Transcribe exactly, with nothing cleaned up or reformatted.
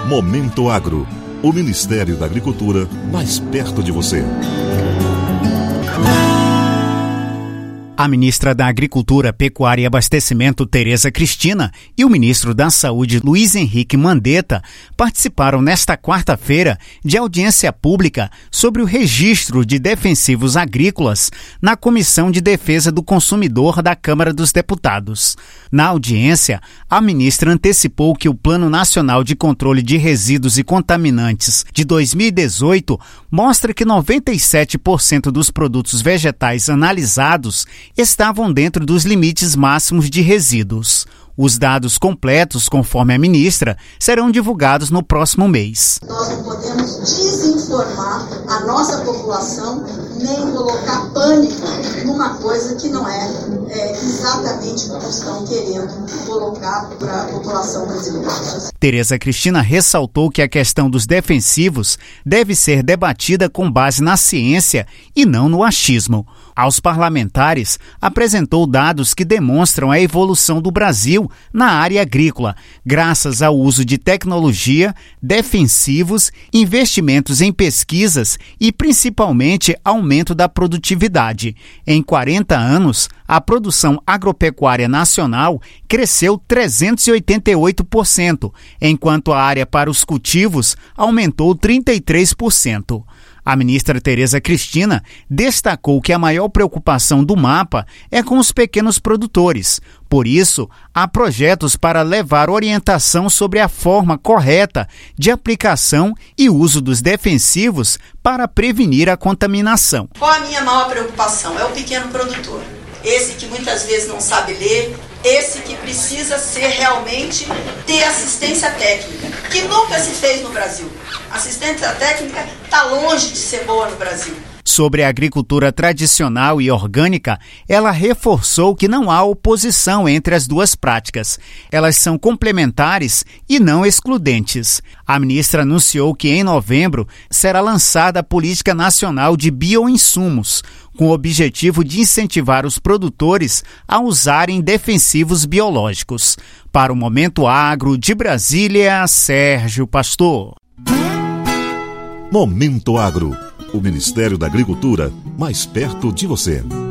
Momento Agro, o Ministério da Agricultura mais perto de você. A ministra da Agricultura, Pecuária e Abastecimento, Tereza Cristina, e o ministro da Saúde, Luiz Henrique Mandetta, participaram nesta quarta-feira de audiência pública sobre o registro de defensivos agrícolas na Comissão de Defesa do Consumidor da Câmara dos Deputados. Na audiência, a ministra antecipou que o Plano Nacional de Controle de Resíduos e Contaminantes de dois mil e dezoito mostra que noventa e sete por cento dos produtos vegetais analisados estavam dentro dos limites máximos de resíduos. Os dados completos, conforme a ministra, serão divulgados no próximo mês. Nós não podemos desinformar a nossa população, nem colocar pânico numa coisa que não é, é exatamente o que estão querendo colocar para a população brasileira. Tereza Cristina ressaltou que a questão dos defensivos deve ser debatida com base na ciência e não no achismo. Aos parlamentares, apresentou dados que demonstram a evolução do Brasil na área agrícola, graças ao uso de tecnologia, defensivos, investimentos em pesquisas e, principalmente, aumento da produtividade. Em quarenta anos, a produção agropecuária nacional cresceu trezentos e oitenta e oito por cento, enquanto a área para os cultivos aumentou trinta e três por cento. A ministra Tereza Cristina destacou que a maior preocupação do mapa é com os pequenos produtores. Por isso, há projetos para levar orientação sobre a forma correta de aplicação e uso dos defensivos para prevenir a contaminação. Qual a minha maior preocupação? É o pequeno produtor. Esse que muitas vezes não sabe ler, esse que precisa ser realmente ter assistência técnica, que nunca se fez no Brasil. Assistência técnica está longe de ser boa no Brasil. Sobre a agricultura tradicional e orgânica, ela reforçou que não há oposição entre as duas práticas. Elas são complementares e não excludentes. A ministra anunciou que em novembro será lançada a Política Nacional de Bioinsumos, com o objetivo de incentivar os produtores a usarem defensivos biológicos. Para o Momento Agro, de Brasília, Sérgio Pastor. Momento Agro, o Ministério da Agricultura mais perto de você.